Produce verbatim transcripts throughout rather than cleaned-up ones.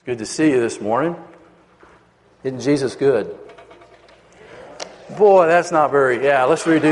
Good to see you this morning. Isn't Jesus good? Boy, that's not very... Yeah, let's redo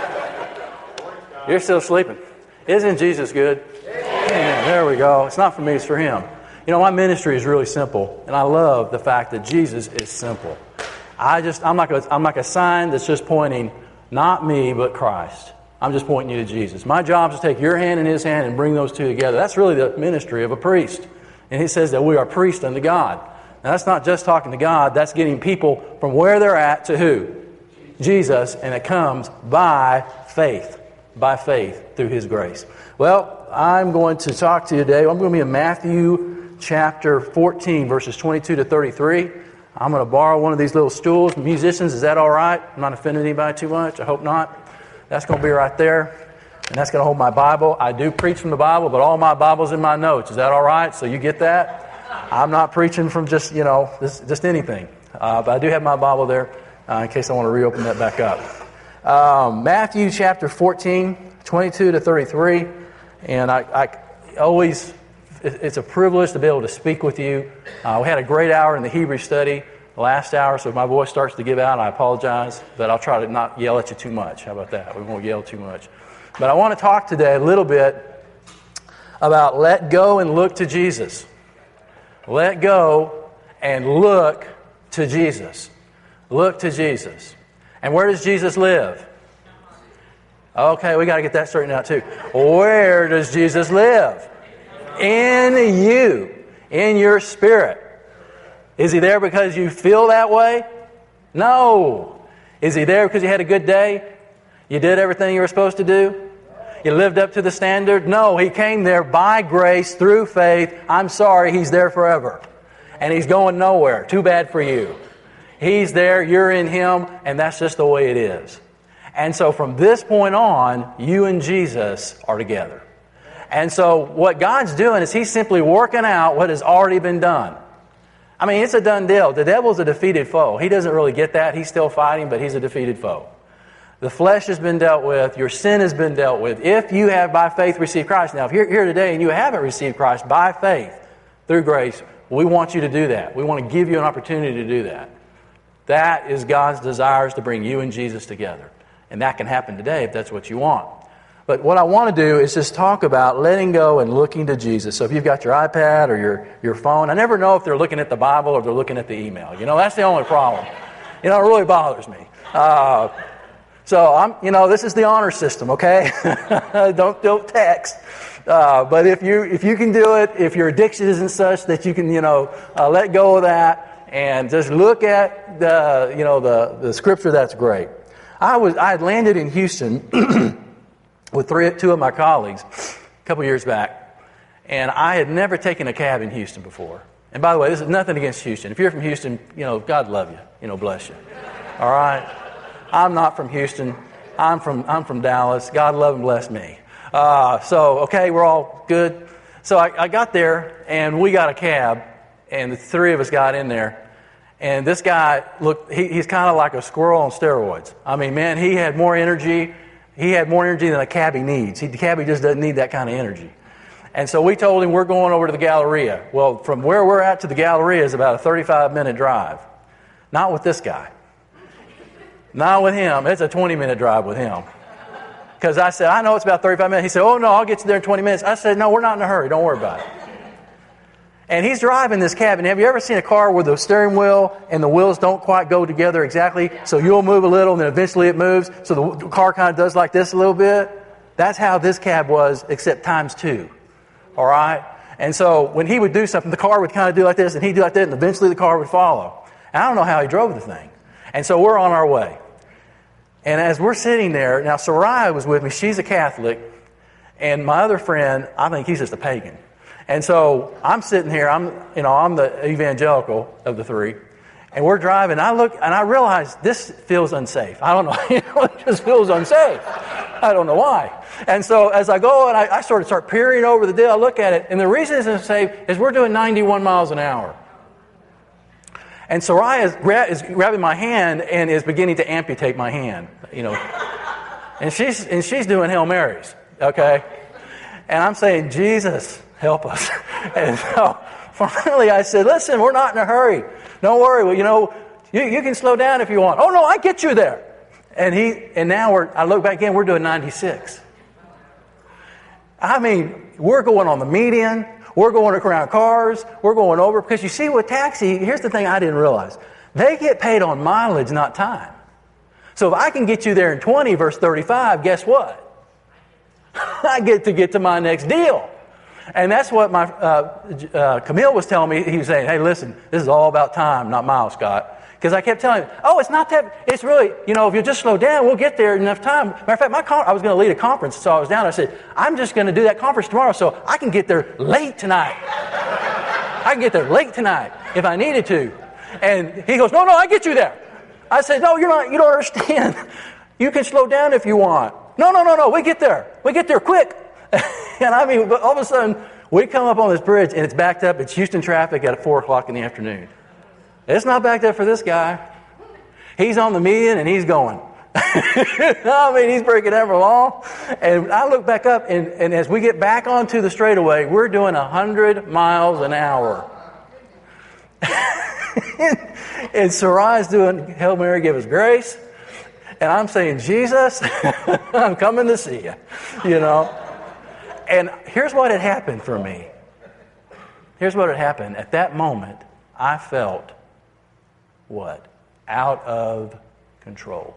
that. You're still sleeping. Isn't Jesus good? Man, there we go. It's not for me, it's for Him. You know, my ministry is really simple, and I love the fact that Jesus is simple. I just, I'm like a, I'm like a sign that's just pointing, not me, but Christ. I'm just pointing you to Jesus. My job is to take your hand and His hand and bring those two together. That's really the ministry of a priest. And He says that we are priests unto God. Now, that's not just talking to God. That's getting people from where they're at to who? Jesus. And it comes by faith. By faith through His grace. Well, I'm going to talk to you today. I'm going to be in Matthew chapter fourteen, verses twenty-two to thirty-three. I'm going to borrow one of these little stools. Musicians, is that all right? I'm not offending anybody too much. I hope not. That's going to be right there. And that's going to hold my Bible. I do preach from the Bible, but all my Bible's in my notes. Is that all right? So you get that? I'm not preaching from just, you know, just, just anything. Uh, but I do have my Bible there uh, in case I want to reopen that back up. Um, Matthew chapter fourteen, twenty-two to thirty-three. And I, I always, it's a privilege to be able to speak with you. Uh, we had a great hour in the Hebrew study, the last hour, so if my voice starts to give out, I apologize. But I'll try to not yell at you too much. How about that? We won't yell too much. But I want to talk today a little bit about let go and look to Jesus. Let go and look to Jesus. Look to Jesus. And where does Jesus live? Okay, we got to get that straightened out too. Where does Jesus live? In you. In your spirit. Is He there because you feel that way? No. Is He there because you had a good day? You did everything you were supposed to do? You lived up to the standard? No, He came there by grace, through faith. I'm sorry, He's there forever. And He's going nowhere. Too bad for you. He's there, you're in Him, and that's just the way it is. And so from this point on, you and Jesus are together. And so what God's doing is He's simply working out what has already been done. I mean, it's a done deal. The devil's a defeated foe. He doesn't really get that. He's still fighting, but he's a defeated foe. The flesh has been dealt with. Your sin has been dealt with. If you have by faith received Christ. Now, if you're here today and you haven't received Christ by faith through grace, we want you to do that. We want to give you an opportunity to do that. That is God's desires to bring you and Jesus together. And that can happen today if that's what you want. But what I want to do is just talk about letting go and looking to Jesus. So if you've got your iPad or your, your phone, I never know if they're looking at the Bible or they're looking at the email. You know, that's the only problem. You know, it really bothers me. Uh, so, I'm, you know, this is the honor system, okay? don't don't text. Uh, but if you if you can do it, if your addiction isn't such that you can, you know, uh, let go of that and just look at the, you know, the, the scripture, that's great. I was I had landed in Houston with three, two of my colleagues a couple years back, and I had never taken a cab in Houston before. And by the way, this is nothing against Houston. If you're from Houston, you know, God love you, you know, bless you. All right, I'm not from Houston. I'm from I'm from Dallas. God love and bless me. Uh, so okay, we're all good. So I, I got there, and we got a cab, and the three of us got in there. And this guy, look, he, he's kind of like a squirrel on steroids. I mean, man, he had more energy. He had more energy than a cabbie needs. He, the cabbie just doesn't need that kind of energy. And so we told him we're going over to the Galleria. Well, from where we're at to the Galleria is about a thirty-five minute drive. Not with this guy. Not with him. It's a twenty minute drive with him. Because I said, I know it's about thirty-five minutes. He said, oh, no, I'll get you there in twenty minutes. I said, no, we're not in a hurry. Don't worry about it. And he's driving this cab. And have you ever seen a car where the steering wheel and the wheels don't quite go together exactly? So you'll move a little and then eventually it moves. So the car kind of does like this a little bit. That's how this cab was, except times two. All right? And so when he would do something, the car would kind of do like this and he'd do like that, and eventually the car would follow. And I don't know how he drove the thing. And so we're on our way. And as we're sitting there, now Soraya was with me. She's a Catholic. And my other friend, I think he's just a pagan. And so I'm sitting here, I'm, you know, I'm the evangelical of the three, and we're driving. I look and I realize this feels unsafe. I don't know, it just feels unsafe. I don't know why. And so as I go and I, I sort of start peering over the deal, I look at it, and the reason it's unsafe is we're doing ninety-one miles an hour. And Soraya is, gra- is grabbing my hand and is beginning to amputate my hand, you know, and she's and she's doing Hail Marys, okay, and I'm saying, Jesus, help us. And so finally I said, listen, we're not in a hurry. Don't worry. Well, you know, you, you can slow down if you want. Oh, no, I get you there. And he, and now we're, I look back in, we're doing ninety-six. I mean, we're going on the median. We're going around cars. We're going over. Because you see, with taxi, here's the thing I didn't realize. They get paid on mileage, not time. So if I can get you there in twenty versus thirty-five, guess what? I get to get to my next deal. And that's what my uh, uh, Camille was telling me. He was saying, hey, listen, this is all about time, not miles, Scott. Because I kept telling him, oh, it's not that, it's really, you know, if you just slow down, we'll get there in enough time. Matter of fact, my con- I was going to lead a conference, so I was down. I said, I'm just going to do that conference tomorrow so I can get there late tonight. I can get there late tonight if I needed to. And he goes, no, no, I get you there. I said, no, you're not, you don't understand. You can slow down if you want. No, no, no, no, we get there. We get there quick. And I mean, all of a sudden, we come up on this bridge and it's backed up. It's Houston traffic at four o'clock in the afternoon. It's not backed up for this guy. He's on the median and he's going. I mean, he's breaking ever along. And I look back up, and, and as we get back onto the straightaway, we're doing one hundred miles an hour. And Sarai's doing Hail Mary, give us grace. And I'm saying, Jesus, I'm coming to see you. You know? And here's what had happened for me. Here's what had happened. At that moment, I felt what? Out of control.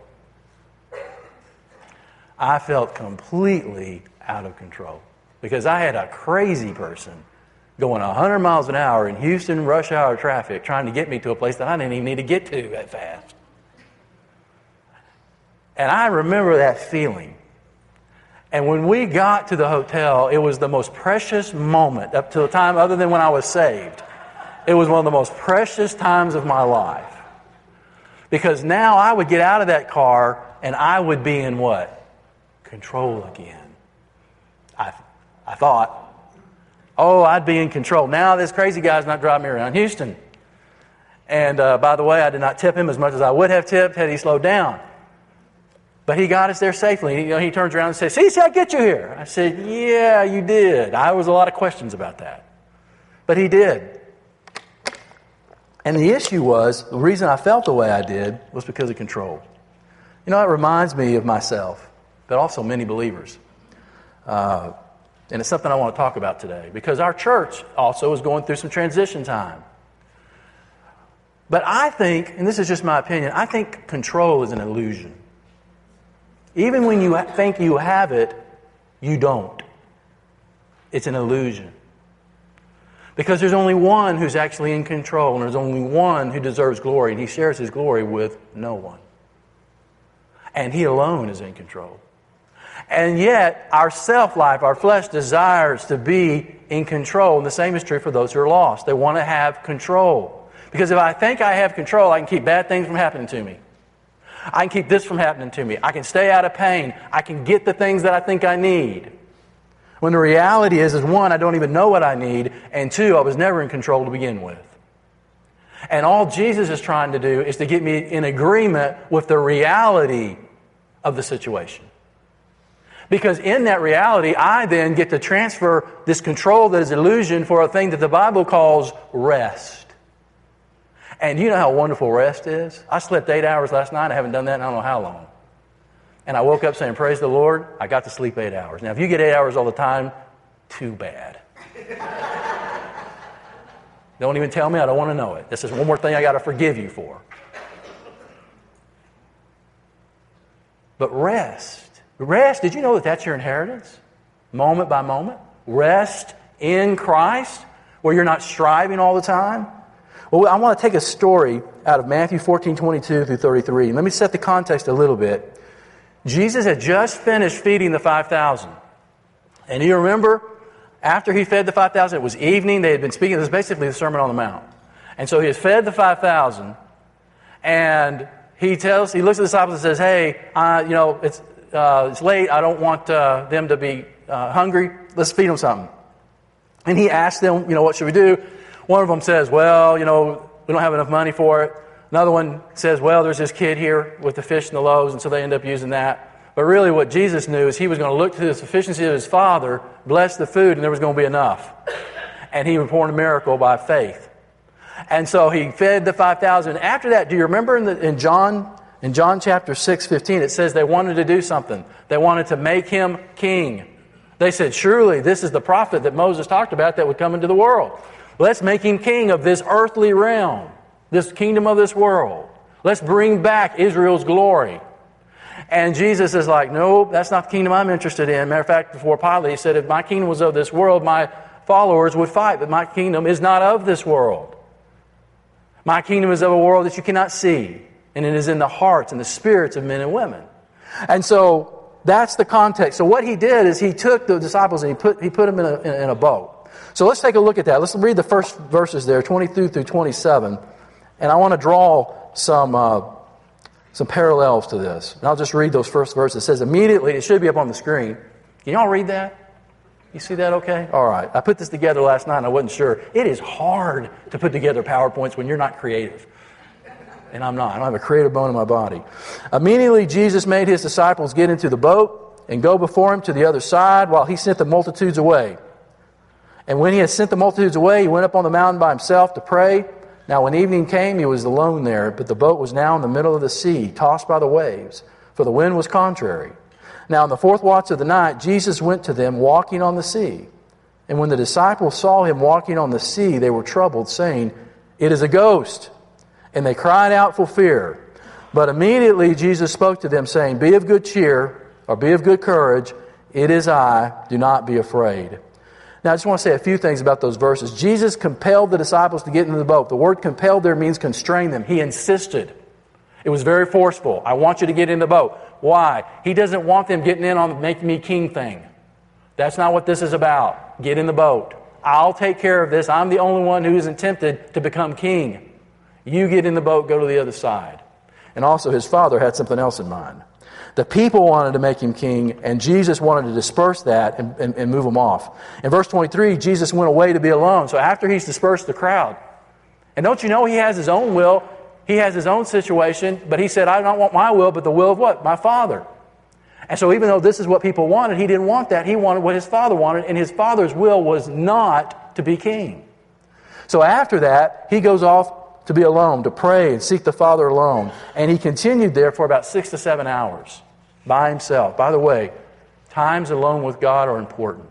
I felt completely out of control because I had a crazy person going one hundred miles an hour in Houston rush hour traffic trying to get me to a place that I didn't even need to get to that fast. And I remember that feeling. And when we got to the hotel, it was the most precious moment up to the time other than when I was saved. It was one of the most precious times of my life. Because now I would get out of that car and I would be in what? Control again. I I thought, oh, I'd be in control. Now this crazy guy's not driving me around Houston. And uh, by the way, I did not tip him as much as I would have tipped had he slowed down. But he got us there safely. You know, he turns around and says, see, see, I get you here. I said, yeah, you did. I was a lot of questions about that. But he did. And the issue was, the reason I felt the way I did was because of control. You know, it reminds me of myself, but also many believers. Uh, and it's something I want to talk about today, because our church also is going through some transition time. But I think, and this is just my opinion, I think control is an illusion. Even when you think you have it, you don't. It's an illusion. Because there's only one who's actually in control, and there's only one who deserves glory, and he shares his glory with no one. And he alone is in control. And yet, our self-life, our flesh desires to be in control, and the same is true for those who are lost. They want to have control. Because if I think I have control, I can keep bad things from happening to me. I can keep this from happening to me. I can stay out of pain. I can get the things that I think I need. When the reality is, is one, I don't even know what I need, and two, I was never in control to begin with. And all Jesus is trying to do is to get me in agreement with the reality of the situation. Because in that reality, I then get to transfer this control that is illusion for a thing that the Bible calls rest. And you know how wonderful rest is? I slept eight hours last night. I haven't done that in I don't know how long. And I woke up saying, praise the Lord, I got to sleep eight hours. Now, if you get eight hours all the time, too bad. Don't even tell me, I don't want to know it. This is one more thing I got to forgive you for. But rest. Rest, did you know that that's your inheritance? Moment by moment. Rest in Christ, where you're not striving all the time. Well, I want to take a story out of Matthew fourteen, twenty-two through thirty-three. And let me set the context a little bit. Jesus had just finished feeding the five thousand. And you remember, after he fed the five thousand, it was evening. They had been speaking. This is basically the Sermon on the Mount. And so he had fed the five thousand. And he tells, he looks at the disciples and says, hey, uh, you know, it's uh, it's late. I don't want uh, them to be uh, hungry. Let's feed them something. And he asked them, you know, what should we do? One of them says, well, you know, we don't have enough money for it. Another one says, well, there's this kid here with the fish and the loaves, and so they end up using that. But really what Jesus knew is he was going to look to the sufficiency of his Father, bless the food, and there was going to be enough. And he performed a miracle by faith. And so he fed the five thousand. After that, do you remember in, the, in John in John chapter six, fifteen, it says they wanted to do something. They wanted to make him king. They said, surely this is the prophet that Moses talked about that would come into the world. Let's make him king of this earthly realm, this kingdom of this world. Let's bring back Israel's glory. And Jesus is like, no, that's not the kingdom I'm interested in. Matter of fact, before Pilate, he said, if my kingdom was of this world, my followers would fight, but my kingdom is not of this world. My kingdom is of a world that you cannot see, and it is in the hearts and the spirits of men and women. And so that's the context. So what he did is he took the disciples and he put he put them in a, in a boat. So let's take a look at that. Let's read the first verses there, twenty-two through twenty-seven. And I want to draw some uh, some parallels to this. And I'll just read those first verses. It says, immediately, it should be up on the screen. Can y'all read that? You see that okay? All right. I put this together last night and I wasn't sure. It is hard to put together PowerPoints when you're not creative. And I'm not. I don't have a creative bone in my body. Immediately, Jesus made his disciples get into the boat and go before him to the other side while he sent the multitudes away. And when he had sent the multitudes away, he went up on the mountain by himself to pray. Now, when evening came, he was alone there, but the boat was now in the middle of the sea, tossed by the waves, for the wind was contrary. Now, in the fourth watch of the night, Jesus went to them walking on the sea. And when the disciples saw him walking on the sea, they were troubled, saying, it is a ghost. And they cried out for fear. But immediately Jesus spoke to them, saying, be of good cheer, or be of good courage. It is I. Do not be afraid. Now, I just want to say a few things about those verses. Jesus compelled the disciples to get into the boat. The word compelled there means constrain them. He insisted. It was very forceful. I want you to get in the boat. Why? He doesn't want them getting in on the make me king thing. That's not what this is about. Get in the boat. I'll take care of this. I'm the only one who isn't tempted to become king. You get in the boat, go to the other side. And also his father had something else in mind. The people wanted to make him king, and Jesus wanted to disperse that and, and, and move them off. In verse twenty-three, Jesus went away to be alone. So after he's dispersed the crowd, and don't you know he has his own will? He has his own situation, but he said, I don't want my will, but the will of what? My Father. And so even though this is what people wanted, he didn't want that. He wanted what his Father wanted, and his Father's will was not to be king. So after that, he goes off to be alone, to pray and seek the Father alone. And he continued there for about six to seven hours by himself. By the way, times alone with God are important.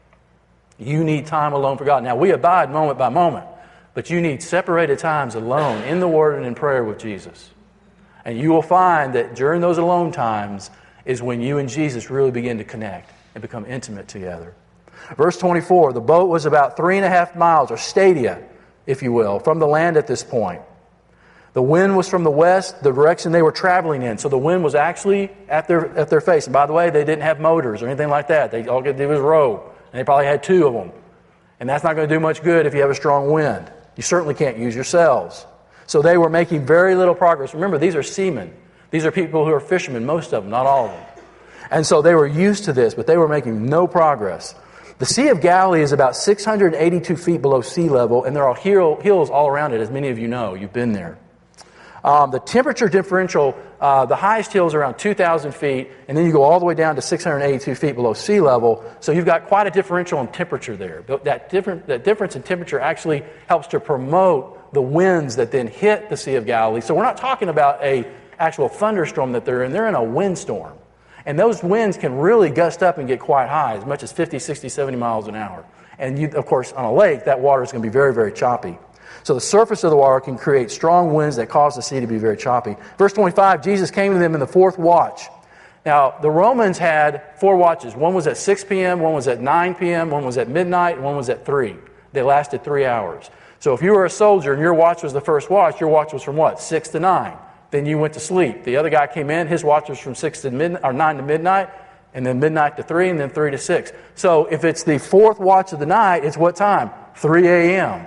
You need time alone for God. Now, we abide moment by moment. But you need separated times alone in the Word and in prayer with Jesus. And you will find that during those alone times is when you and Jesus really begin to connect and become intimate together. Verse twenty-four, the boat was about three and a half miles, or stadia, if you will, from the land at this point. The wind was from the west, the direction they were traveling in. So the wind was actually at their at their face. And by the way, they didn't have motors or anything like that. They all they did was row. And they probably had two of them. And that's not going to do much good if you have a strong wind. You certainly can't use your sails. So they were making very little progress. Remember, these are seamen. These are people who are fishermen, most of them, not all of them. And so they were used to this, but they were making no progress. The Sea of Galilee is about six hundred eighty-two feet below sea level, and there are hills all around it, as many of you know. You've been there. Um, the temperature differential, uh, the highest hill is around two thousand feet, and then you go all the way down to six hundred eighty-two feet below sea level. So you've got quite a differential in temperature there. But that, different, that difference in temperature actually helps to promote the winds that then hit the Sea of Galilee. So we're not talking about a actual thunderstorm that they're in. They're in a windstorm. And those winds can really gust up and get quite high, as much as fifty, sixty, seventy miles an hour. And you, of course, on a lake, that water is going to be very, very choppy. So the surface of the water can create strong winds that cause the sea to be very choppy. Verse twenty-five, Jesus came to them in the fourth watch. Now, the Romans had four watches. One was at six p.m., one was at nine p.m., one was at midnight, and one was at three. They lasted three hours. So if you were a soldier and your watch was the first watch, your watch was from what? six to nine. Then you went to sleep. The other guy came in, his watch was from six to midnight, or nine to midnight, and then midnight to three, and then three to six. So if it's the fourth watch of the night, it's what time? three a.m.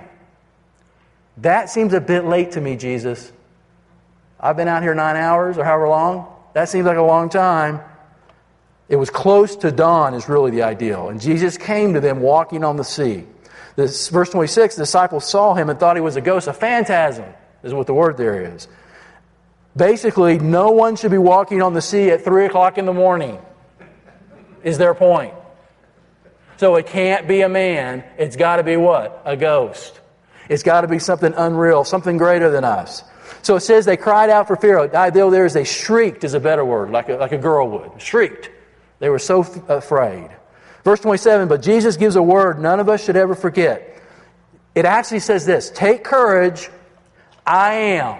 That seems a bit late to me, Jesus. I've been out here nine hours or however long. That seems like a long time. It was close to dawn is really the ideal. And Jesus came to them walking on the sea. This, verse twenty-six, the disciples saw him and thought he was a ghost. A phantasm is what the word there is. Basically, no one should be walking on the sea at three o'clock in the morning, is their point. So it can't be a man. It's got to be what? A ghost. It's got to be something unreal, something greater than us. So it says they cried out for fear. The idea there is they shrieked is a better word, like a, like a girl would. Shrieked. They were so f- afraid. Verse twenty-seven, but Jesus gives a word none of us should ever forget. It actually says this, take courage, I am.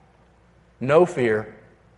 No fear.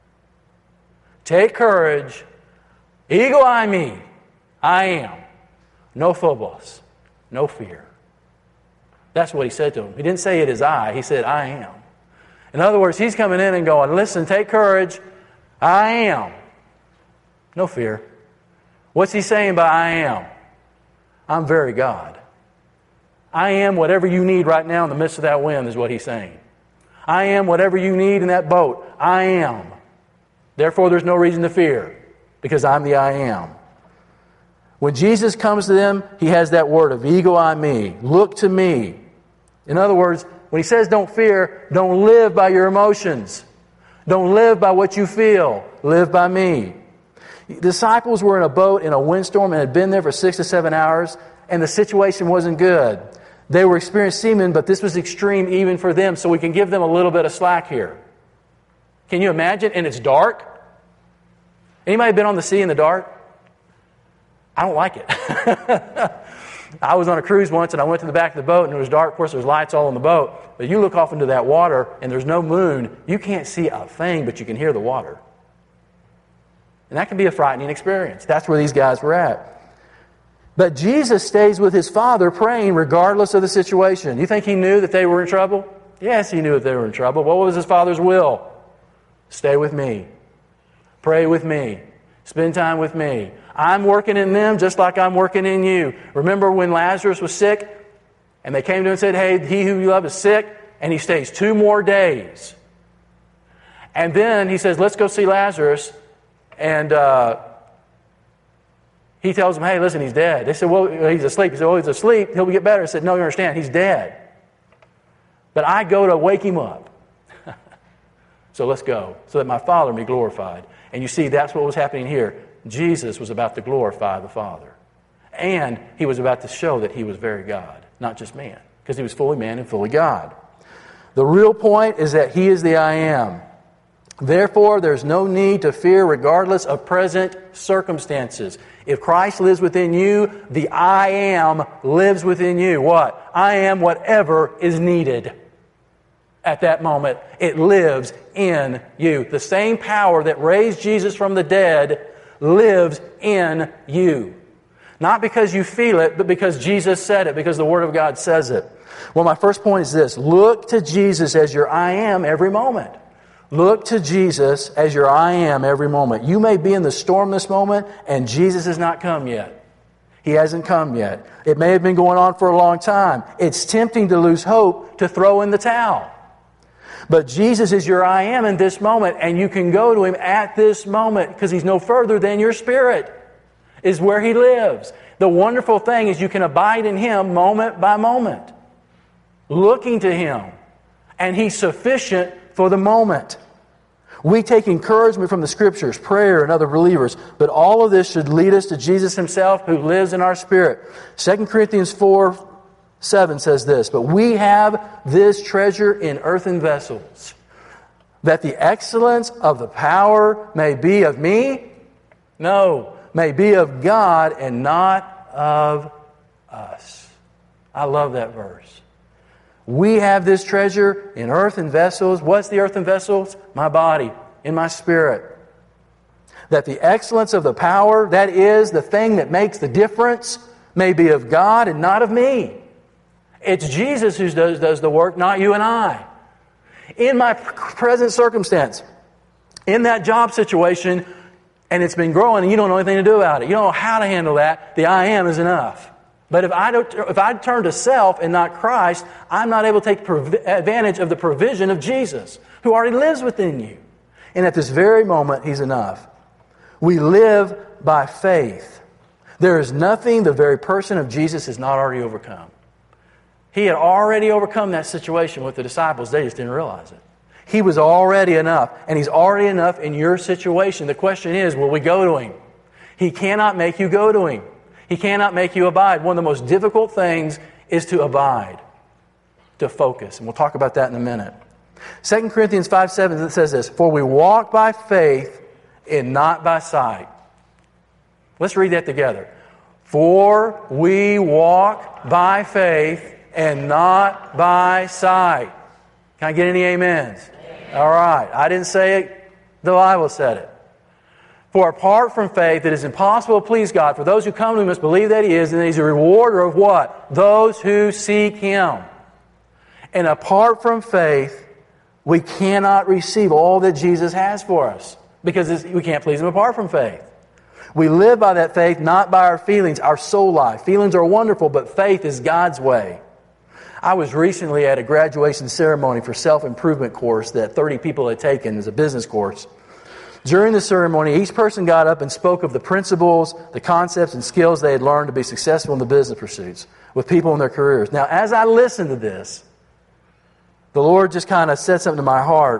Take courage, ego I me, I am. No phobos, no fear. That's what he said to him. He didn't say it is I, he said I am. In other words, he's coming in and going, listen, take courage, I am. No fear. What's he saying by I am? I'm very God. I am whatever you need right now in the midst of that wind is what he's saying. I am whatever you need in that boat. I am. Therefore, there's no reason to fear because I'm the I am. When Jesus comes to them, he has that word of ego I me. Look to me. In other words, when he says don't fear, don't live by your emotions. Don't live by what you feel. Live by me. The disciples were in a boat in a windstorm and had been there for six to seven hours, and the situation wasn't good. They were experienced seamen, but this was extreme even for them, so we can give them a little bit of slack here. Can you imagine? And it's dark. Anybody been on the sea in the dark? I don't like it. I was on a cruise once and I went to the back of the boat and it was dark. Of course, there's lights all on the boat. But you look off into that water and there's no moon. You can't see a thing, but you can hear the water. And that can be a frightening experience. That's where these guys were at. But Jesus stays with his Father praying regardless of the situation. You think he knew that they were in trouble? Yes, he knew that they were in trouble. What was his Father's will? Stay with me. Pray with me. Spend time with me. I'm working in them just like I'm working in you. Remember when Lazarus was sick? And they came to him and said, hey, he who you love is sick. And he stays two more days. And then he says, let's go see Lazarus. And uh, he tells them, hey, listen, he's dead. They said, well, he's asleep. He said, well, he's asleep. He'll get better. He said, no, you understand, he's dead. But I go to wake him up. So let's go, so that my Father may be glorified. And you see, that's what was happening here. Jesus was about to glorify the Father. And he was about to show that he was very God, not just man, because he was fully man and fully God. The real point is that he is the I am. Therefore, there's no need to fear regardless of present circumstances. If Christ lives within you, the I am lives within you. What? I am whatever is needed. At that moment, it lives in you. The same power that raised Jesus from the dead lives in you. Not because you feel it, but because Jesus said it, because the Word of God says it. Well, my first point is this. Look to Jesus as your I am every moment. Look to Jesus as your I am every moment. You may be in the storm this moment, and Jesus has not come yet. He hasn't come yet. It may have been going on for a long time. It's tempting to lose hope, to throw in the towel. But Jesus is your I am in this moment, and you can go to Him at this moment because He's no further than your spirit, is where He lives. The wonderful thing is you can abide in Him moment by moment, looking to Him, and He's sufficient for the moment. We take encouragement from the Scriptures, prayer, and other believers, but all of this should lead us to Jesus Himself who lives in our spirit. Second Corinthians four seven says this, but we have this treasure in earthen vessels, that the excellence of the power may be of me? No, may be of God and not of us. I love that verse. We have this treasure in earthen vessels. What's the earthen vessels? My body, in my spirit. That the excellence of the power, that is the thing that makes the difference, may be of God and not of me. It's Jesus who does, does the work, not you and I. In my present circumstance, in that job situation, and it's been growing and you don't know anything to do about it. You don't know how to handle that. The I am is enough. But if I don't, if I turn to self and not Christ, I'm not able to take advantage of the provision of Jesus, who already lives within you. And at this very moment, He's enough. We live by faith. There is nothing the very person of Jesus has not already overcome. He had already overcome that situation with the disciples. They just didn't realize it. He was already enough, and He's already enough in your situation. The question is, will we go to Him? He cannot make you go to Him. He cannot make you abide. One of the most difficult things is to abide, to focus. And we'll talk about that in a minute. Second Corinthians five seven, it says this, "For we walk by faith and not by sight." Let's read that together. "For we walk by faith and not by sight." Can I get any amens? Amen. All right. I didn't say it. The Bible said it. "For apart from faith, it is impossible to please God. For those who come to Him must believe that He is, and that He's a rewarder of what? Those who seek Him." And apart from faith, we cannot receive all that Jesus has for us, because we can't please Him apart from faith. We live by that faith, not by our feelings, our soul life. Feelings are wonderful, but faith is God's way. I was recently at a graduation ceremony for self-improvement course that thirty people had taken as a business course. During the ceremony, each person got up and spoke of the principles, the concepts, and skills they had learned to be successful in the business pursuits with people in their careers. Now, as I listened to this, the Lord just kind of said something to my heart.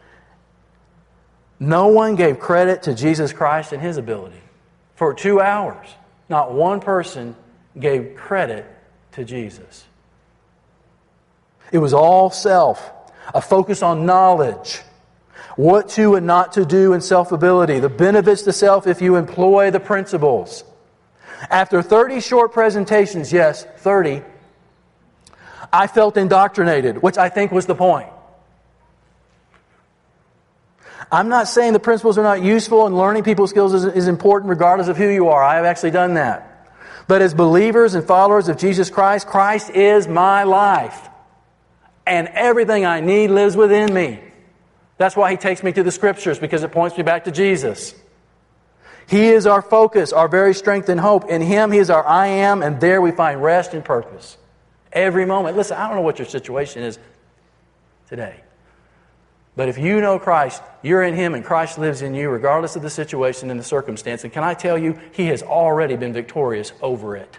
No one gave credit to Jesus Christ and His ability. For two hours, not one person gave credit to Jesus. It was all self, a focus on knowledge, what to and not to do in self-ability, the benefits to self if you employ the principles. After thirty short presentations, yes, thirty, I felt indoctrinated, which I think was the point. I'm not saying the principles are not useful and learning people's skills is, is important regardless of who you are. I have actually done that. But as believers and followers of Jesus Christ, Christ is my life. And everything I need lives within me. That's why He takes me to the Scriptures, because it points me back to Jesus. He is our focus, our very strength and hope. In Him, He is our I am, and there we find rest and purpose. Every moment. Listen, I don't know what your situation is today. But if you know Christ, you're in Him and Christ lives in you regardless of the situation and the circumstance. And can I tell you, He has already been victorious over it.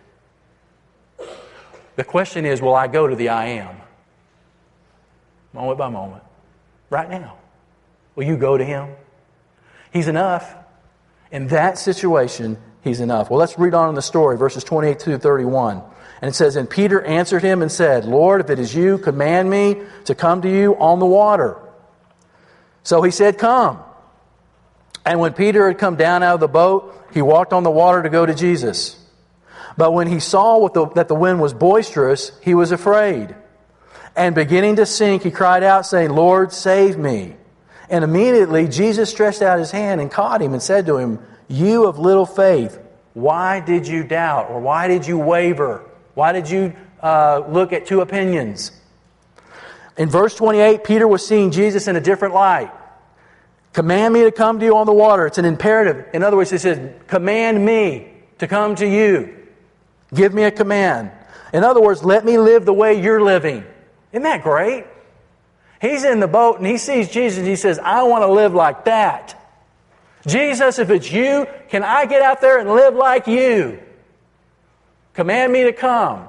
The question is, will I go to the I am? Moment by moment. Right now. Will you go to Him? He's enough. In that situation, He's enough. Well, let's read on in the story, verses twenty-eight to thirty-one. And it says, "And Peter answered Him and said, Lord, if it is you, command me to come to you on the water. So He said, come. And when Peter had come down out of the boat, he walked on the water to go to Jesus. But when he saw what the, that the wind was boisterous, he was afraid. And beginning to sink, he cried out, saying, Lord, save me. And immediately Jesus stretched out His hand and caught him and said to him, you of little faith, why did you doubt? Or why did you waver? Why did you uh, look at two opinions?" In verse twenty-eight, Peter was seeing Jesus in a different light. Command me to come to you on the water. It's an imperative. In other words, he says, command me to come to you. Give me a command. In other words, let me live the way you're living. Isn't that great? He's in the boat and he sees Jesus and he says, I want to live like that. Jesus, if it's you, can I get out there and live like you? Command me to come.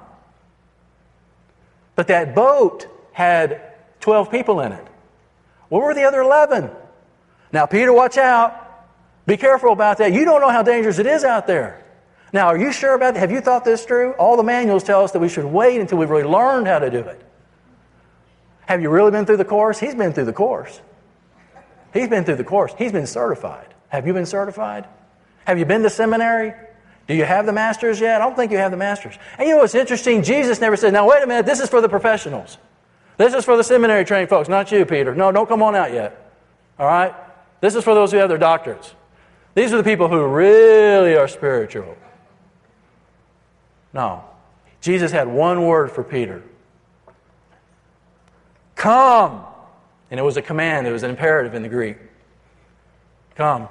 But that boat had twelve people in it. Where were the other eleven? Now, Peter, watch out. Be careful about that. You don't know how dangerous it is out there. Now, are you sure about that? Have you thought this through? All the manuals tell us that we should wait until we've really learned how to do it. Have you really been through the course? He's been through the course. He's been through the course. He's been certified. Have you been certified? Have you been to seminary? Do you have the master's yet? I don't think you have the master's. And you know what's interesting? Jesus never said, now wait a minute, this is for the professionals. This is for the seminary trained folks, not you, Peter. No, don't come on out yet. All right? This is for those who have their doctorates. These are the people who really are spiritual. No. Jesus had one word for Peter. Come. And it was a command. It was an imperative in the Greek. Come.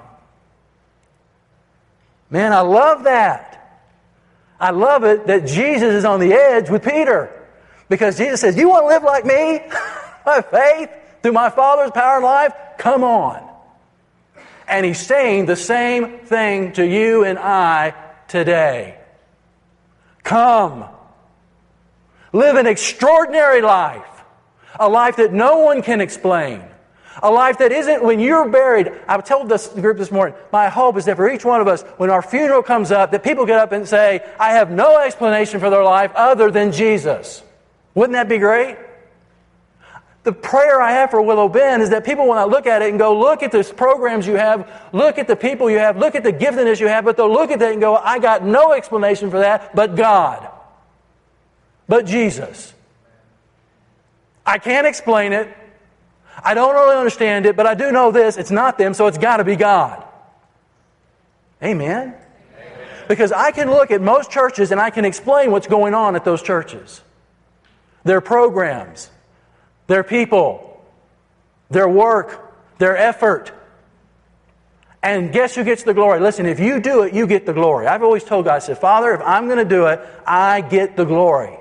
Man, I love that. I love it that Jesus is on the edge with Peter. Because Jesus says, you want to live like me? My faith? Through my Father's power and life? Come on. And He's saying the same thing to you and I today. Come. Live an extraordinary life. A life that no one can explain. A life that isn't when you're buried. I told this group this morning, my hope is that for each one of us, when our funeral comes up, that people get up and say, I have no explanation for their life other than Jesus. Wouldn't that be great? The prayer I have for Willow Bend is that people will not look at it and go, look at the programs you have, look at the people you have, look at the giftedness you have, but they'll look at that and go, I got no explanation for that but God. But Jesus. I can't explain it. I don't really understand it, but I do know this. It's not them, so it's got to be God. Amen? Amen? Because I can look at most churches and I can explain what's going on at those churches. Their programs, their people, their work, their effort. And guess who gets the glory? Listen, if you do it, you get the glory. I've always told God, I said, Father, if I'm going to do it, I get the glory.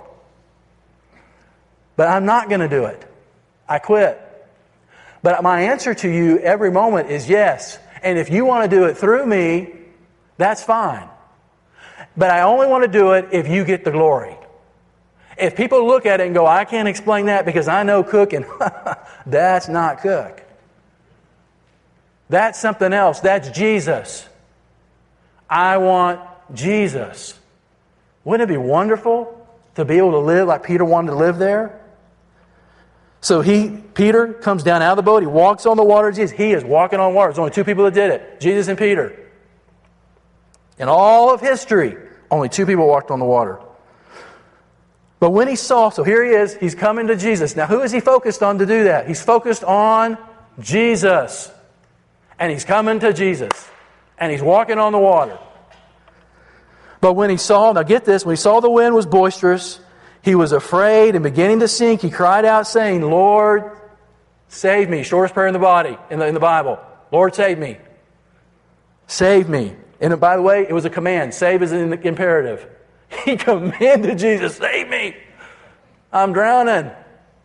But I'm not going to do it. I quit. But my answer to you every moment is yes. And if you want to do it through me, that's fine. But I only want to do it if you get the glory. If people look at it and go, I can't explain that because I know Cook, and that's not Cook. That's something else. That's Jesus. I want Jesus. Wouldn't it be wonderful to be able to live like Peter wanted to live there? So he, Peter comes down out of the boat. He walks on the water. Jesus, he is walking on water. There's only two people that did it. Jesus and Peter. In all of history, only two people walked on the water. But when he saw, so here he is, he's coming to Jesus. Now who is he focused on to do that? He's focused on Jesus. And he's coming to Jesus. And he's walking on the water. But when he saw, now get this, when he saw the wind was boisterous, he was afraid and beginning to sink. He cried out saying, Lord, save me. Shortest prayer in the body, in the, in the Bible. Lord, save me. Save me. And by the way, it was a command. Save is an imperative. He commanded Jesus, save me. I'm drowning.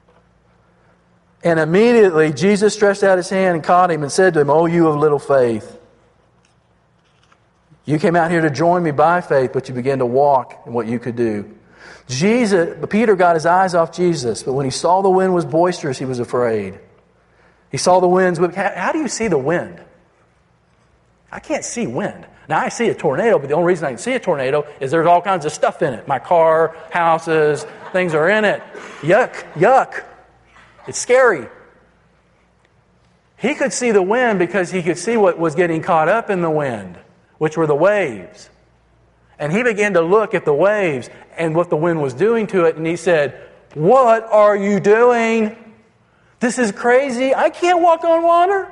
And immediately Jesus stretched out his hand and caught him and said to him, Oh, you of little faith. You came out here to join me by faith, but you began to walk in what you could do. Jesus, Peter got his eyes off Jesus, but when he saw the wind was boisterous, he was afraid. He saw the winds. How, how do you see the wind? I can't see wind. Now, I see a tornado, but the only reason I can see a tornado is there's all kinds of stuff in it. My car, houses, things are in it. Yuck, yuck. It's scary. He could see the wind because he could see what was getting caught up in the wind, which were the waves. And he began to look at the waves and what the wind was doing to it, and he said, What are you doing? This is crazy. I can't walk on water.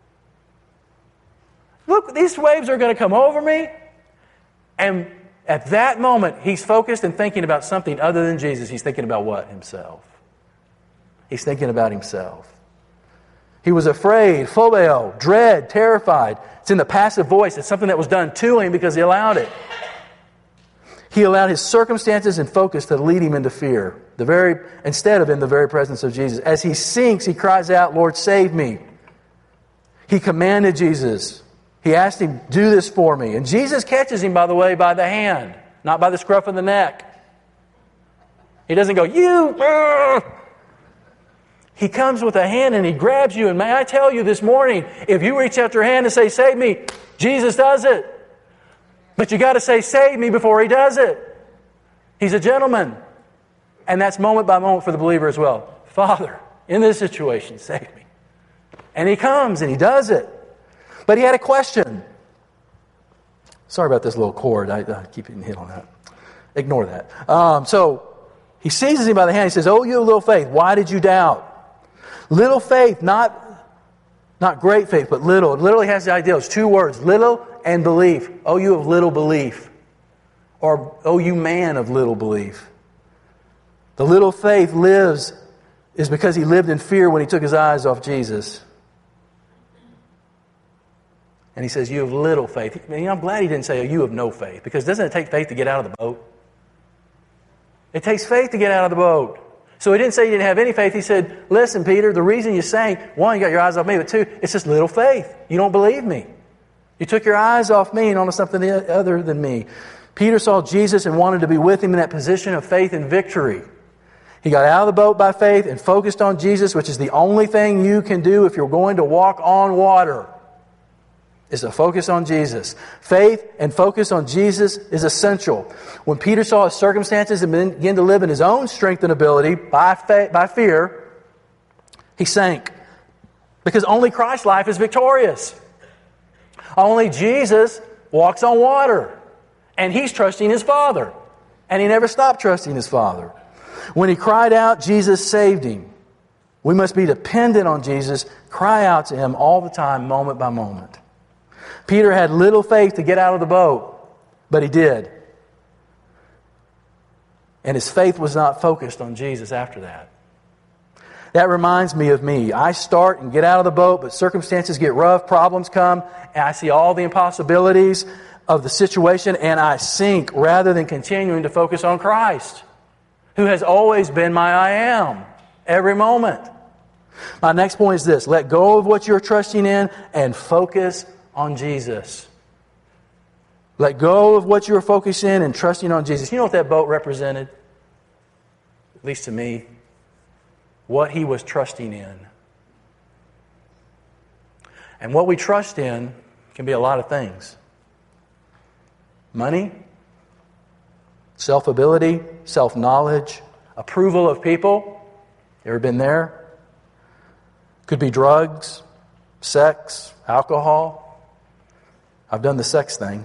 Look, these waves are going to come over me. And at that moment, he's focused and thinking about something other than Jesus. He's thinking about what? Himself. He's thinking about himself. He was afraid, phobeo, dread, terrified. It's in the passive voice. It's something that was done to him because he allowed it. He allowed his circumstances and focus to lead him into fear, the very instead of in the very presence of Jesus. As he sinks, he cries out, Lord, save me. He commanded Jesus. He asked him, do this for me. And Jesus catches him, by the way, by the hand, not by the scruff of the neck. He doesn't go, you... Uh. He comes with a hand and he grabs you. And may I tell you this morning, if you reach out your hand and say, save me, Jesus does it. But you got to say, save me before he does it. He's a gentleman. And that's moment by moment for the believer as well. Father, in this situation, save me. And he comes and he does it. But he had a question. Sorry about this little cord. I, I keep getting hit on that. Ignore that. Um, so he seizes him by the hand. He says, oh, you little faith, why did you doubt? Little faith, not, not great faith, but little. It literally has the idea. It's two words, little and belief. Oh, you of little belief. Or, oh, you man of little belief. The little faith lives is because he lived in fear when he took his eyes off Jesus. And he says, you have little faith. I mean, I'm glad he didn't say, oh, you have no faith. Because doesn't it take faith to get out of the boat? It takes faith to get out of the boat. So he didn't say you didn't have any faith. He said, listen, Peter, the reason you sank, one, you got your eyes off me, but two, it's just little faith. You don't believe me. You took your eyes off me and onto something other than me. Peter saw Jesus and wanted to be with him in that position of faith and victory. He got out of the boat by faith and focused on Jesus, which is the only thing you can do if you're going to walk on water, is to focus on Jesus. Faith and focus on Jesus is essential. When Peter saw his circumstances and began to live in his own strength and ability by, fa- by fear, he sank. Because only Christ's life is victorious. Only Jesus walks on water. And he's trusting his Father. And he never stopped trusting his Father. When he cried out, Jesus saved him. We must be dependent on Jesus, cry out to him all the time, moment by moment. Peter had little faith to get out of the boat, but he did. And his faith was not focused on Jesus after that. That reminds me of me. I start and get out of the boat, but circumstances get rough, problems come, and I see all the impossibilities of the situation, and I sink rather than continuing to focus on Christ, who has always been my I am, every moment. My next point is this: let go of what you're trusting in and focus on Jesus. Let go of what you're focusing in and trusting on Jesus. You know what that boat represented? At least to me. What he was trusting in. And what we trust in can be a lot of things. Money, self-ability, self-knowledge, approval of people. You ever been there? Could be drugs, sex, alcohol. I've done the sex thing.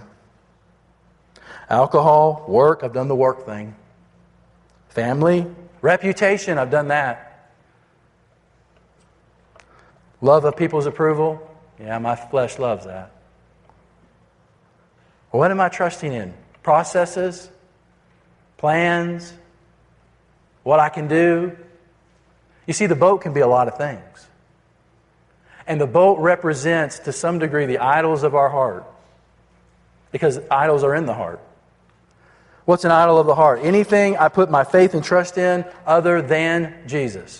Alcohol, work, I've done the work thing. Family, reputation, I've done that. Love of people's approval, yeah, my flesh loves that. What am I trusting in? Processes? Plans? What I can do? You see, the boat can be a lot of things. And the boat represents, to some degree, the idols of our heart. Because idols are in the heart. What's an idol of the heart? Anything I put my faith and trust in other than Jesus.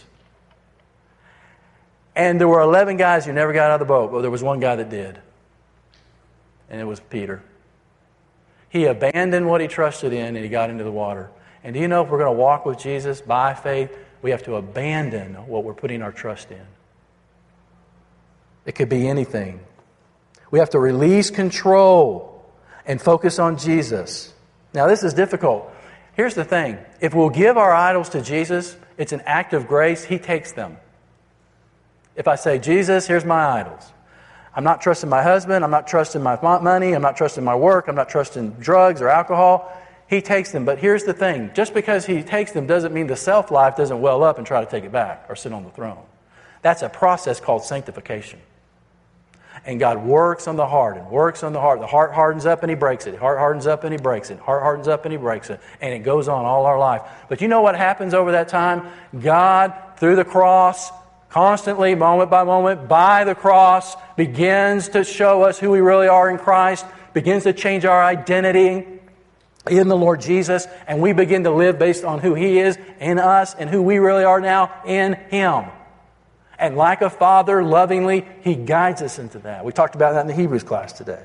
And there were eleven guys who never got out of the boat, but there was one guy that did. And it was Peter. He abandoned what he trusted in and he got into the water. And do you know, if we're going to walk with Jesus by faith, we have to abandon what we're putting our trust in. It could be anything. We have to release control and focus on Jesus. Now, this is difficult. Here's the thing. If we'll give our idols to Jesus, it's an act of grace. He takes them. If I say, Jesus, here's my idols. I'm not trusting my husband. I'm not trusting my money. I'm not trusting my work. I'm not trusting drugs or alcohol. He takes them. But here's the thing. Just because he takes them doesn't mean the self-life doesn't well up and try to take it back or sit on the throne. That's a process called sanctification. And God works on the heart and works on the heart. The heart hardens up and He breaks it. The heart hardens up and He breaks it. The heart hardens up and He breaks it. And it goes on all our life. But you know what happens over that time? God, through the cross, constantly, moment by moment, by the cross, begins to show us who we really are in Christ, begins to change our identity in the Lord Jesus, and we begin to live based on who He is in us and who we really are now in Him. And like a father, lovingly, He guides us into that. We talked about that in the Hebrews class today.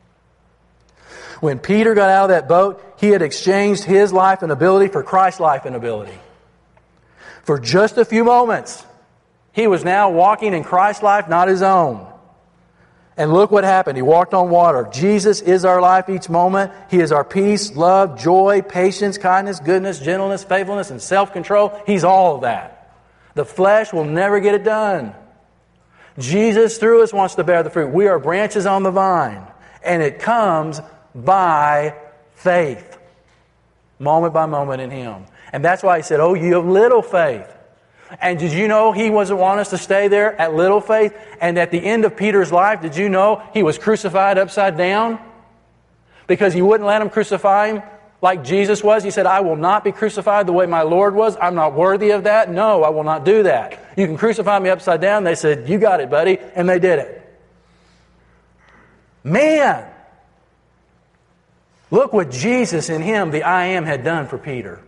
When Peter got out of that boat, he had exchanged his life and ability for Christ's life and ability. For just a few moments, he was now walking in Christ's life, not his own. And look what happened. He walked on water. Jesus is our life each moment. He is our peace, love, joy, patience, kindness, goodness, gentleness, faithfulness, and self-control. He's all of that. The flesh will never get it done. Jesus, through us, wants to bear the fruit. We are branches on the vine. And it comes by faith. Moment by moment in Him. And that's why He said, oh, you have little faith. And did you know He wasn't wanting us to stay there at little faith? And at the end of Peter's life, did you know he was crucified upside down? Because He wouldn't let him crucify Him like Jesus was. He said, I will not be crucified the way my Lord was. I'm not worthy of that. No, I will not do that. You can crucify me upside down. They said, you got it, buddy. And they did it. Man! Look what Jesus in Him, the I Am, had done for Peter.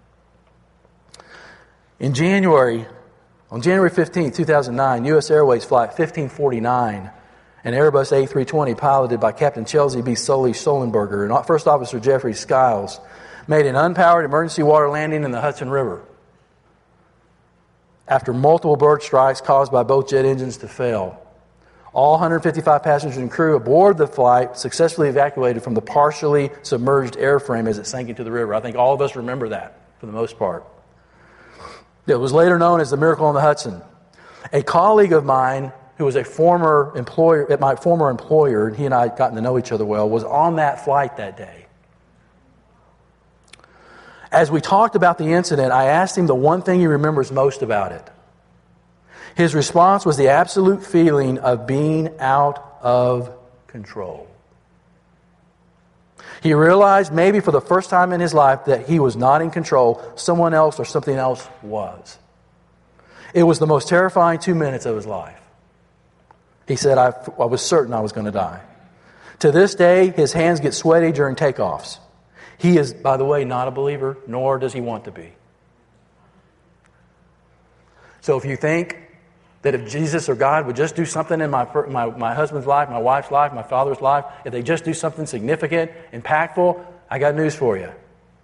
In January, on January fifteenth, two thousand nine, U S Airways Flight fifteen forty-nine, an Airbus A three twenty piloted by Captain Chelsea B. Sully Solenberger and First Officer Jeffrey Skiles made an unpowered emergency water landing in the Hudson River. after multiple bird strikes caused by both jet engines to fail. All one hundred fifty-five passengers and crew aboard the flight successfully evacuated from the partially submerged airframe as it sank into the river. I think all of us remember that for the most part. It was later known as the Miracle on the Hudson. A colleague of mine who was a former employer at my former employer, and he and I had gotten to know each other well, was on that flight that day. As we talked about the incident, I asked him the one thing he remembers most about it. His response was the absolute feeling of being out of control. He realized maybe for the first time in his life that he was not in control. Someone else or something else was. It was the most terrifying two minutes of his life. He said, I, I was certain I was going to die. To this day, his hands get sweaty during takeoffs. He is, by the way, not a believer, nor does he want to be. So if you think that if Jesus or God would just do something in my, my, my husband's life, my wife's life, my father's life, if they just do something significant, impactful, I got news for you.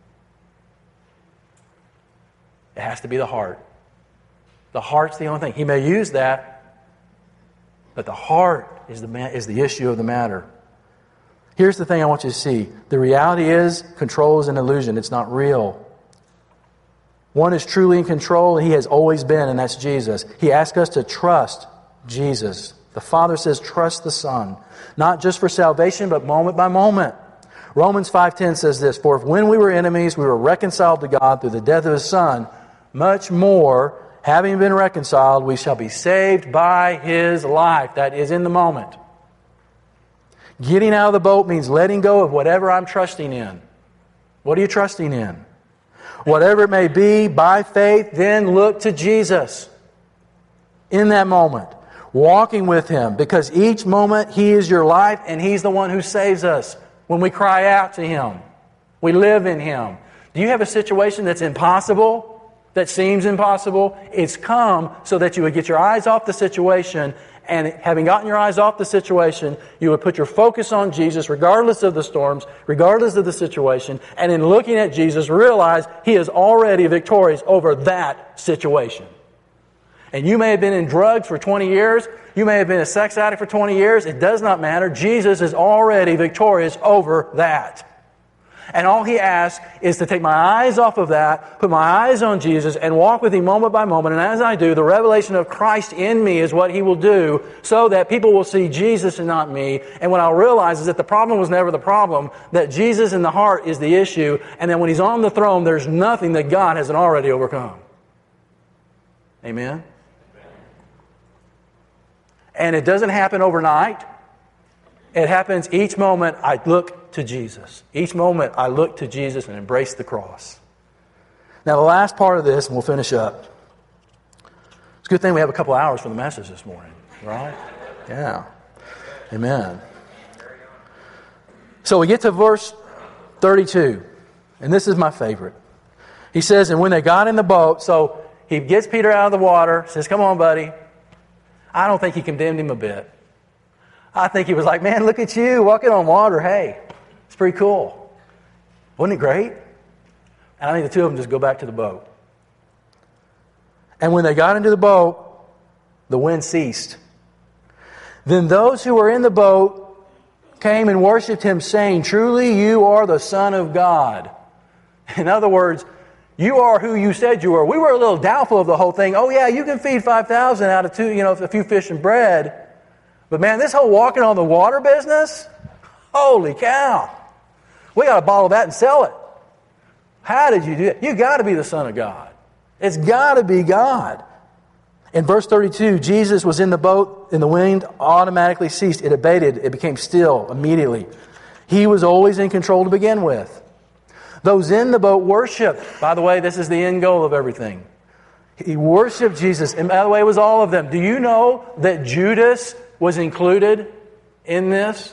It has to be the heart. The heart's the only thing. He may use that, but the heart is the, man, is the issue of the matter. Here's the thing I want you to see. The reality is, control is an illusion. It's not real. One is truly in control, and He has always been, and that's Jesus. He asks us to trust Jesus. The Father says, trust the Son. Not just for salvation, but moment by moment. Romans five ten says this, for if when we were enemies, we were reconciled to God through the death of His Son, much more, having been reconciled, we shall be saved by His life. That is in the moment. Getting out of the boat means letting go of whatever I'm trusting in. What are you trusting in? Whatever it may be, by faith, then look to Jesus in that moment. Walking with Him, because each moment He is your life and He's the one who saves us. When we cry out to Him, we live in Him. Do you have a situation that's impossible? That seems impossible? It's come so that you would get your eyes off the situation, and having gotten your eyes off the situation, you would put your focus on Jesus regardless of the storms, regardless of the situation, and in looking at Jesus, realize He is already victorious over that situation. And you may have been in drugs for twenty years, you may have been a sex addict for twenty years, it does not matter. Jesus is already victorious over that. And all He asks is to take my eyes off of that, put my eyes on Jesus, and walk with Him moment by moment. And as I do, the revelation of Christ in me is what He will do so that people will see Jesus and not me. And what I'll realize is that the problem was never the problem, that Jesus in the heart is the issue, and that when He's on the throne, there's nothing that God hasn't already overcome. Amen? And it doesn't happen overnight. It happens each moment I look to Jesus. Each moment I look to Jesus and embrace the cross. Now the last part of this, and we'll finish up. It's a good thing we have a couple hours for the message this morning, right? Yeah. Amen. So we get to verse thirty-two, and this is my favorite. He says, and when they got in the boat, so He gets Peter out of the water, says, come on, buddy. I don't think He condemned him a bit. I think He was like, man, look at you walking on water. Hey, it's pretty cool. Wasn't it great? And I think the two of them just go back to the boat. And when they got into the boat, the wind ceased. Then those who were in the boat came and worshipped Him, saying, truly you are the Son of God. In other words, you are who you said you were. We were a little doubtful of the whole thing. Oh yeah, you can feed five thousand out of two, you know, a few fish and bread. But man, this whole walking on the water business, holy cow. We got to bottle that and sell it. How did you do it? You got to be the Son of God. It's got to be God. In verse thirty-two, Jesus was in the boat and the wind automatically ceased. It abated. It became still immediately. He was always in control to begin with. Those in the boat worshiped. By the way, this is the end goal of everything. He worshiped Jesus. And by the way, it was all of them. Do you know that Judas was included in this?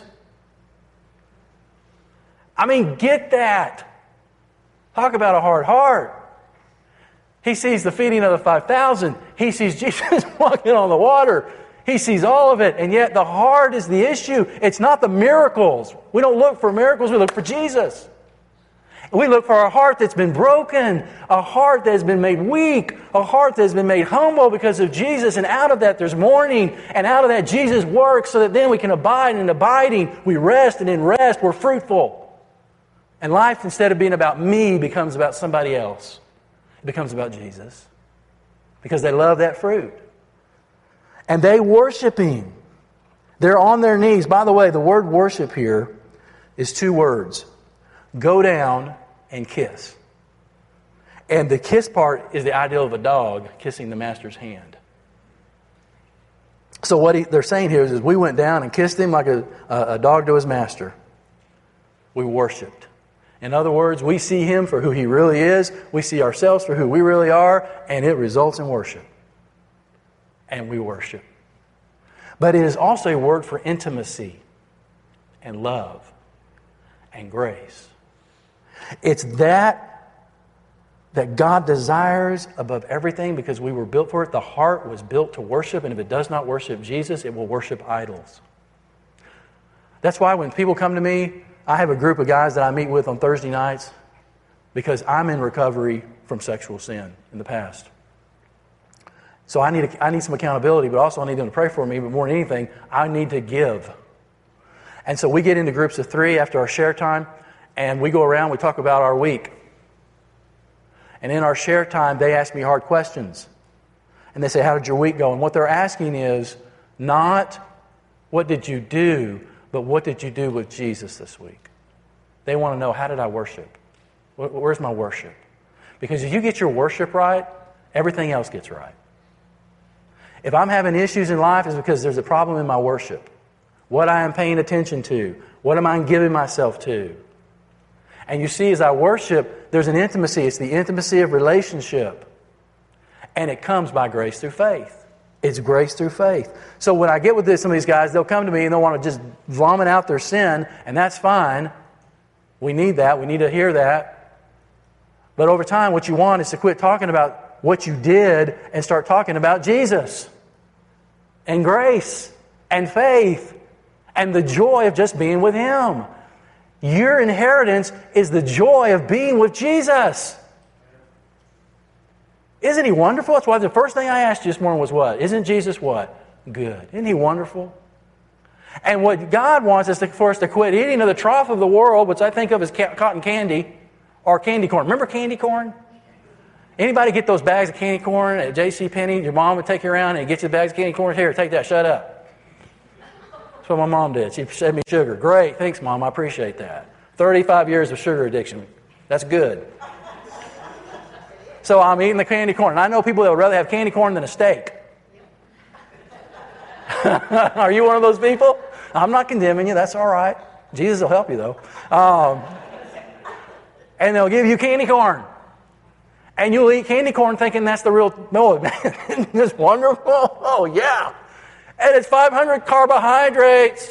I mean, get that. Talk about a hard heart. He sees the feeding of the five thousand. He sees Jesus walking on the water. He sees all of it. And yet the heart is the issue. It's not the miracles. We don't look for miracles. We look for Jesus. We look for a heart that's been broken, a heart that has been made weak, a heart that has been made humble because of Jesus. And out of that there's mourning, and out of that Jesus works so that then we can abide, and in abiding we rest, and in rest we're fruitful. And life, instead of being about me, becomes about somebody else. It becomes about Jesus because they love that fruit. And they worship Him. They're on their knees. By the way, the word worship here is two words. Go down and kiss. And the kiss part is the ideal of a dog kissing the master's hand. So what he, they're saying here is, is we went down and kissed him like a, a, a dog to his master. We worshiped. In other words, we see him for who he really is. We see ourselves for who we really are. And it results in worship. And we worship. But it is also a word for intimacy and love and grace. It's that that God desires above everything because we were built for it. The heart was built to worship, and if it does not worship Jesus, it will worship idols. That's why when people come to me, I have a group of guys that I meet with on Thursday nights because I'm in recovery from sexual sin in the past. So I need a, I need some accountability, but also I need them to pray for me. But more than anything, I need to give. And so we get into groups of three after our share time, and we go around, we talk about our week. And in our share time, they ask me hard questions. And they say, how did your week go? And what they're asking is not what did you do, but what did you do with Jesus this week? They want to know, how did I worship? Where's my worship? Because if you get your worship right, everything else gets right. If I'm having issues in life, it's because there's a problem in my worship. What I am paying attention to. What am I giving myself to? And you see, as I worship, there's an intimacy. It's the intimacy of relationship. And it comes by grace through faith. It's grace through faith. So when I get with this, some of these guys, they'll come to me and they'll want to just vomit out their sin, and that's fine. We need that. We need to hear that. But over time, what you want is to quit talking about what you did and start talking about Jesus and grace and faith and the joy of just being with Him. Your inheritance is the joy of being with Jesus. Isn't He wonderful? That's why the first thing I asked you this morning was what? Isn't Jesus what? Good. Isn't He wonderful? And what God wants is to, for us to quit eating of the trough of the world, which I think of as ca- cotton candy or candy corn. Remember candy corn? Anybody get those bags of candy corn at JCPenney? Your mom would take you around and get you the bags of candy corn. Here, take that. Shut up. That's what my mom did. She fed me sugar. Great. Thanks, Mom. I appreciate that. thirty-five years of sugar addiction. That's good. So I'm eating the candy corn. And I know people that would rather have candy corn than a steak. Are you one of those people? I'm not condemning you. That's all right. Jesus will help you, though. Um, and they'll give you candy corn. And you'll eat candy corn thinking that's the real... No, isn't this wonderful? Oh, yeah. And it's five hundred carbohydrates.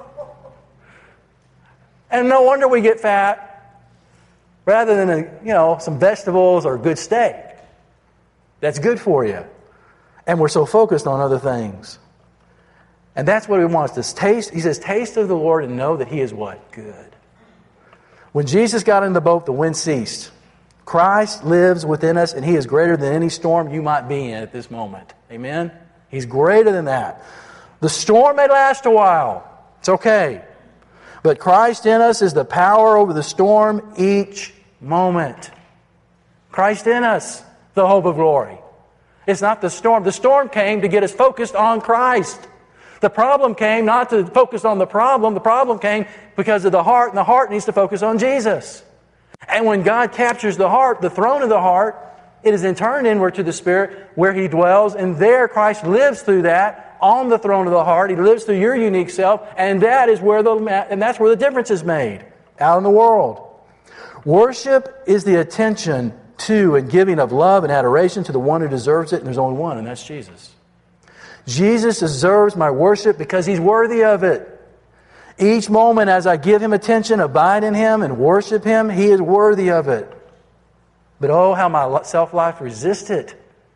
And no wonder we get fat. Rather than, a, you know, some vegetables or good steak. That's good for you. And we're so focused on other things. And that's what He wants us to taste. He says, taste of the Lord and know that He is what? Good. When Jesus got in the boat, the wind ceased. Christ lives within us, and He is greater than any storm you might be in at this moment. Amen? He's greater than that. The storm may last a while. It's okay. But Christ in us is the power over the storm each moment. Christ in us, the hope of glory. It's not the storm. The storm came to get us focused on Christ. The problem came not to focus on the problem. The problem came because of the heart, and the heart needs to focus on Jesus. And when God captures the heart, the throne of the heart, it is then turned inward to the Spirit where He dwells, and there Christ lives through that on the throne of the heart. He lives through your unique self, and that is where the and that's where the difference is made out in the world. Worship is the attention to and giving of love and adoration to the one who deserves it, and there's only one, and that's Jesus. Jesus deserves my worship because He's worthy of it. Each moment as I give Him attention, abide in Him, and worship Him, He is worthy of it. But oh, how my self-life resists it.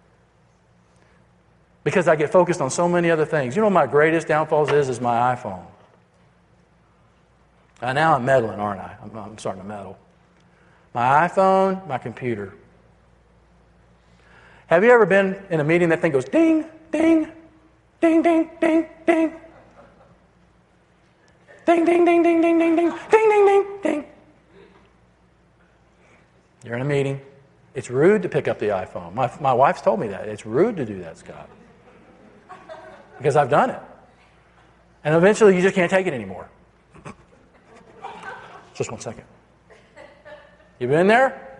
Because I get focused on so many other things. You know what my greatest downfalls is? Is my iPhone. And now I'm meddling, aren't I? I'm, I'm starting to meddle. My iPhone, my computer. Have you ever been in a meeting that thing goes ding, ding, ding, ding, ding, ding? Ding, ding, ding, ding, ding, ding, ding, ding, ding, ding, ding. You're in a meeting. It's rude to pick up the iPhone. My, my wife's told me that. It's rude to do that, Scott. Because I've done it. And eventually you just can't take it anymore. Just one second. You been there?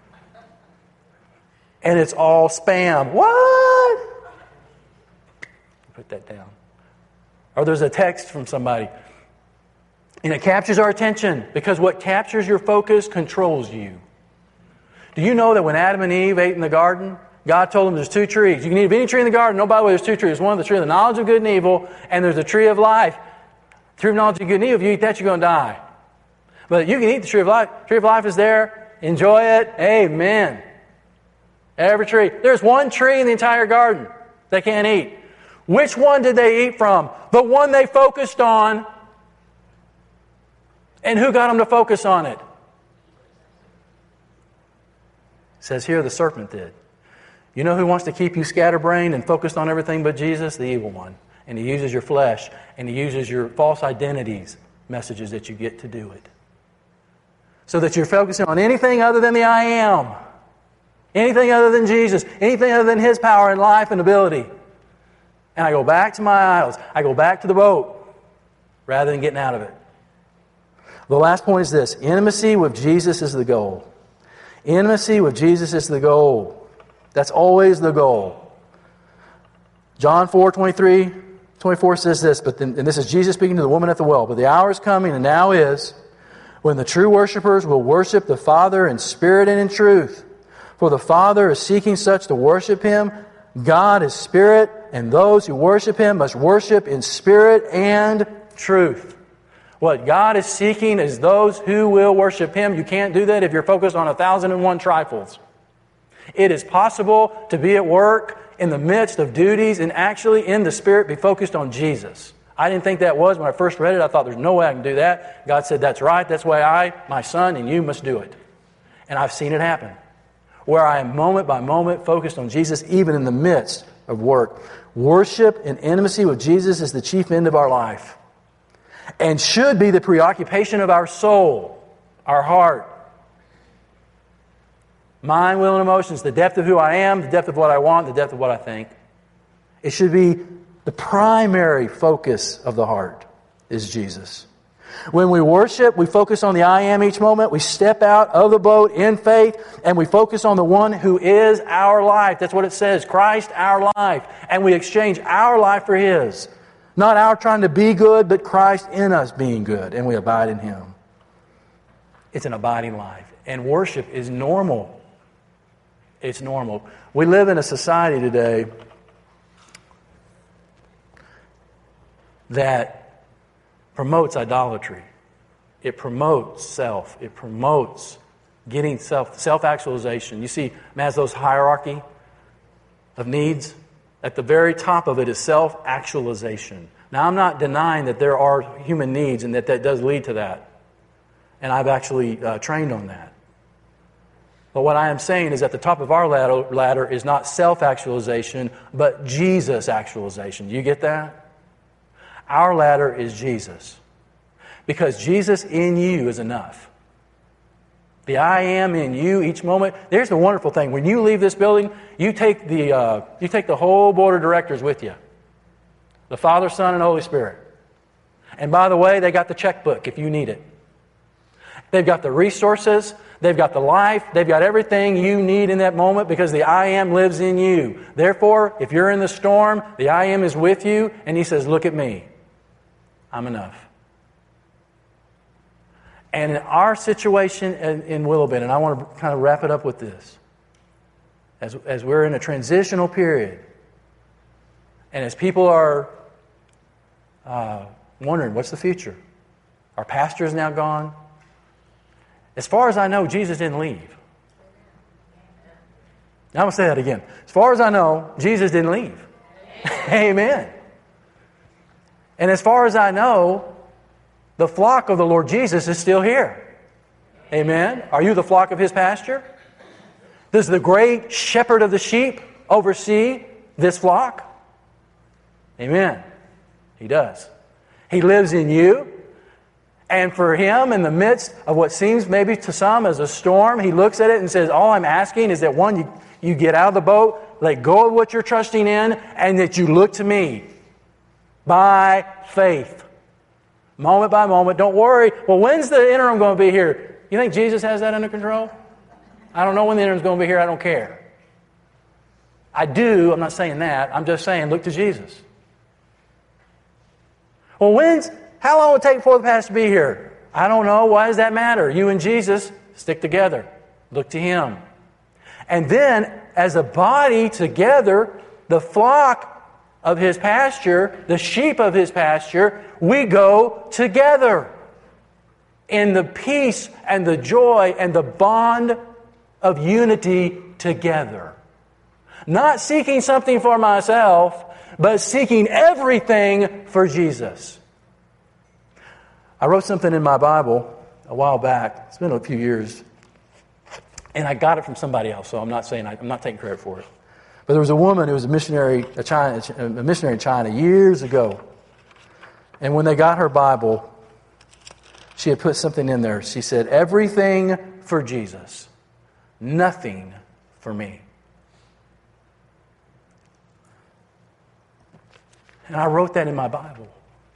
And it's all spam. What? Put that down. Or there's a text from somebody. And it captures our attention because what captures your focus controls you. Do you know that when Adam and Eve ate in the garden, God told them there's two trees. You can eat of any tree in the garden. No, by the way, there's two trees. One of the tree of the knowledge of good and evil, and there's the tree of life. The tree of knowledge of good and evil, if you eat that, you're going to die. But you can eat the tree of life. The tree of life is there. Enjoy it. Amen. Every tree. There's one tree in the entire garden they can't eat. Which one did they eat from? The one they focused on. And who got them to focus on it? It says here the serpent did. You know who wants to keep you scatterbrained and focused on everything but Jesus? The evil one. And he uses your flesh and he uses your false identities, messages that you get to do it. So that you're focusing on anything other than the I am. Anything other than Jesus. Anything other than His power and life and ability. And I go back to my idols. I go back to the boat rather than getting out of it. The last point is this. Intimacy with Jesus is the goal. Intimacy with Jesus is the goal. That's always the goal. John four, twenty-three, twenty-four says this, but then, and this is Jesus speaking to the woman at the well. But the hour is coming, and now is, when the true worshipers will worship the Father in spirit and in truth. For the Father is seeking such to worship Him. God is spirit, and those who worship Him must worship in spirit and truth. What God is seeking is those who will worship Him. You can't do that if you're focused on a thousand and one trifles. It is possible to be at work in the midst of duties and actually in the Spirit be focused on Jesus. I didn't think that was when I first read it. I thought there's no way I can do that. God said that's right. That's why I, my son, and you must do it. And I've seen it happen. Where I am moment by moment focused on Jesus even in the midst of work. Worship and intimacy with Jesus is the chief end of our life. And should be the preoccupation of our soul, our heart. Mind, will, and emotions, the depth of who I am, the depth of what I want, the depth of what I think. It should be the primary focus of the heart is Jesus. When we worship, we focus on the I am each moment. We step out of the boat in faith and we focus on the one who is our life. That's what it says, Christ our life. And we exchange our life for His. Not our trying to be good, but Christ in us being good. And we abide in Him. It's an abiding life. And worship is normal. It's normal. We live in a society today that promotes idolatry. It promotes self. It promotes getting self, self-actualization. You see Maslow's hierarchy of needs? At the very top of it is self-actualization. Now, I'm not denying that there are human needs and that that does lead to that. And I've actually uh, trained on that. But what I am saying is at the top of our ladder, ladder is not self-actualization, but Jesus-actualization. Do you get that? Our ladder is Jesus. Because Jesus in you is enough. The I am in you each moment. There's the wonderful thing. When you leave this building, you take the uh, you take the whole board of directors with you. The Father, Son, and Holy Spirit. And by the way, they got the checkbook if you need it. They've got the resources. They've got the life. They've got everything you need in that moment because the I am lives in you. Therefore, if you're in the storm, the I am is with you, and He says, look at me. I'm enough. And in our situation in, in Willow Bend, and I want to kind of wrap it up with this. As, as we're in a transitional period, and as people are uh, wondering, what's the future? Our pastor is now gone. As far as I know, Jesus didn't leave. Now I'm going to say that again. As far as I know, Jesus didn't leave. Amen. And as far as I know, the flock of the Lord Jesus is still here. Amen? Are you the flock of His pasture? Does the great shepherd of the sheep oversee this flock? Amen. He does. He lives in you. And for Him, in the midst of what seems maybe to some as a storm, He looks at it and says, all I'm asking is that one, you, you get out of the boat, let go of what you're trusting in, and that you look to me by faith. Moment by moment. Don't worry. Well, when's the interim going to be here? You think Jesus has that under control? I don't know when the interim's going to be here. I don't care. I do. I'm not saying that. I'm just saying look to Jesus. Well, when's, how long will it take for the pastor to be here? I don't know. Why does that matter? You and Jesus stick together. Look to Him. And then, as a body together, the flock of His pasture, the sheep of His pasture, we go together in the peace and the joy and the bond of unity together. Not seeking something for myself, but seeking everything for Jesus. I wrote something in my Bible a while back. It's been a few years. And I got it from somebody else, so I'm not saying I, I'm not taking credit for it. But there was a woman who was a missionary, a, China, a missionary in China years ago. And when they got her Bible, she had put something in there. She said, everything for Jesus, nothing for me. And I wrote that in my Bible.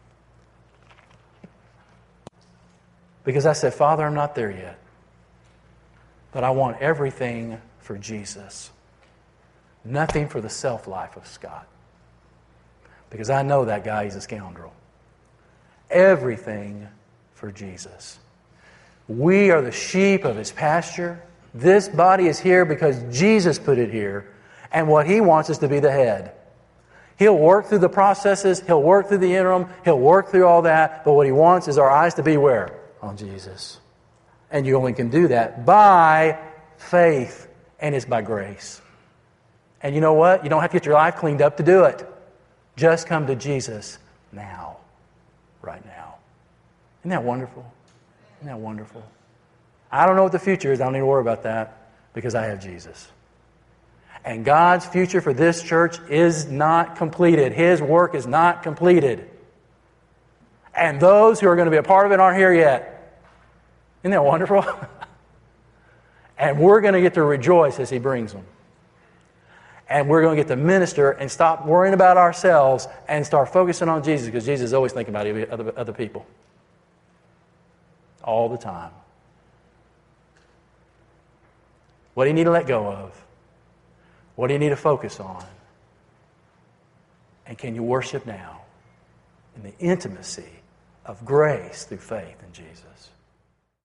Because I said, Father, I'm not there yet. But I want everything for Jesus. Nothing for the self-life of Scott. Because I know that guy, he's a scoundrel. Everything for Jesus. We are the sheep of His pasture. This body is here because Jesus put it here. And what He wants is to be the head. He'll work through the processes. He'll work through the interim. He'll work through all that. But what He wants is our eyes to be where? On Jesus. And you only can do that by faith. And it's by grace. And you know what? You don't have to get your life cleaned up to do it. Just come to Jesus now. Right now. Isn't that wonderful? Isn't that wonderful? I don't know what the future is. I don't need to worry about that because I have Jesus. And God's future for this church is not completed. His work is not completed. And those who are going to be a part of it aren't here yet. Isn't that wonderful? And we're going to get to rejoice as He brings them. And we're going to get to minister and stop worrying about ourselves and start focusing on Jesus because Jesus is always thinking about other, other people. All the time. What do you need to let go of? What do you need to focus on? And can you worship now in the intimacy of grace through faith in Jesus?